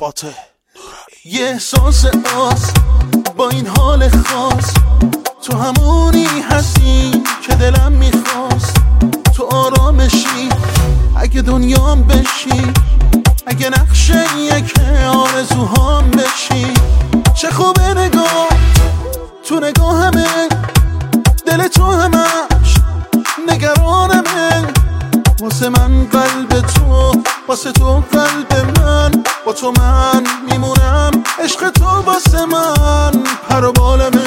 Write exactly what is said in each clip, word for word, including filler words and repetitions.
فاتح یه احساس آس با این حال خاص، تو همونی هستی که دلم میخواست. تو آرامشی اگه دنیام بشی، اگه نقشه یک آرزوهام بشی. چه خوبه نگاه تو نگاهمه، دل تو همش نگرانمه. واسه من قلب تو، واسه تو قلب من، با تو من میمونم. عشق تو واسه من پر و بالمه.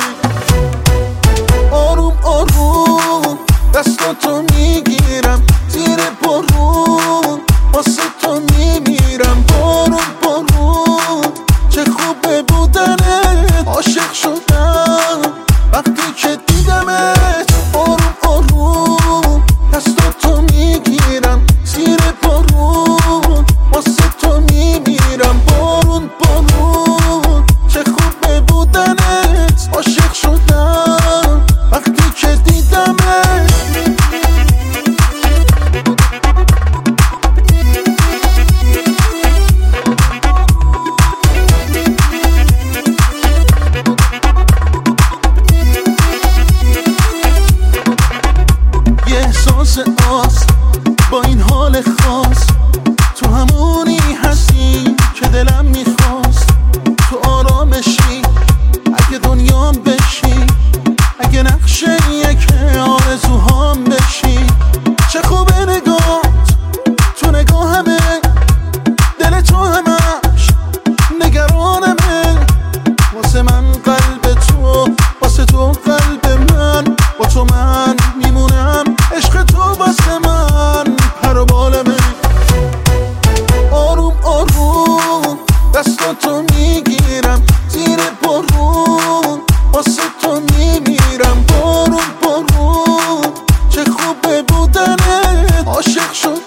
آروم آروم دستاتو میگیرم، زیر بارون واسه تو میمیرم. بارون بارون چه خوبه بودنت، عاشق شدم وقتی که دیدمت. آروم آروم دستاتو میگیرم، زیر بارون واسه تو میمیرم. بارون بارون چه خوبه بودنت، عاشق شدم وقتی که دیدمت. یه احساس آس با این حال خاص، تو همونی هستی که دلم میخواست. تو آرامشی اگه دنیام بشی، اگه نقشه یک آرزوهام بشی. چه خوبه نگات تو نگاهمه، دل تو همش نگرانمه. واسه من قلب تو، واسه تو قلب من، با تو من میمونم. عشق تو واسه من پر و بالمه. آروم آروم دستاتو میگیرم، زیر بارون واسه تو میمیرم. بارون بارون چه خوبه بودنت، عاشق شدم